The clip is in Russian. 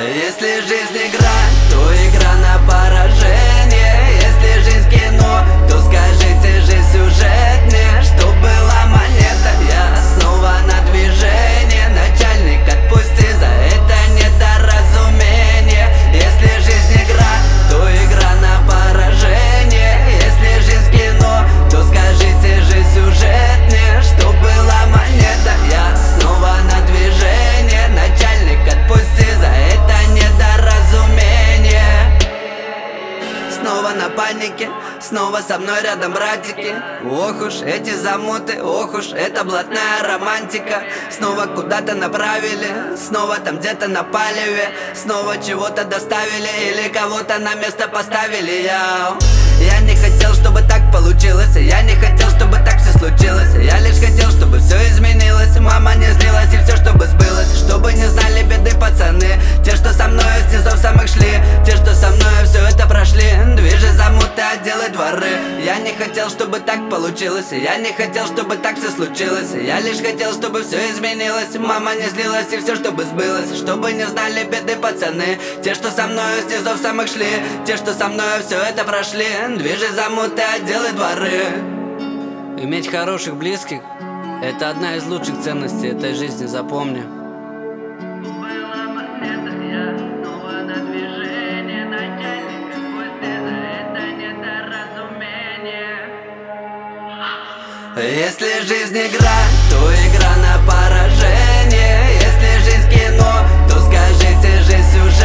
Если жизнь игра, то игра на поражение. Если жизнь кино, то скажите, жизнь сюжетнее. Что была монета, я снова на движение. Начальник, отпусти за это недоразумение. Если жизнь игра, то игра на поражение. Если жизнь кино, то скажите, жизнь сюжетнее. Что была монета, я снова на движение. Начальник, отпусти за это недоразумение. Снова на панике, снова со мной рядом братики. Ох уж эти замуты, ох уж эта блатная романтика. Снова куда-то направили, снова там где-то на палеве. Снова чего-то доставили или кого-то на место поставили. Я не хотел, чтобы так получилось. Я не хотел, чтобы так все случилось. Я лишь хотел, чтобы все изменилось. Мама не злилась и все, чтобы сбылось. Чтобы не знали беды пацаны, те, что со мной с низов самых шли, те, что со мной все это прошли. Движи замуты, отделы дворы. Я не хотел, чтобы так получилось. Я не хотел, чтобы так все случилось. Я лишь хотел, чтобы все изменилось. Мама не злилась и все, чтобы сбылось. Чтобы не знали беды пацаны, те, что со мной с низов самых шли, те, что со мной все это прошли. Движи замуты, отделы дворы. Иметь хороших близких — это одна из лучших ценностей этой жизни, запомни. Если жизнь игра, то игра на поражение. Если жизнь кино, то скажите, жизнь сюжет.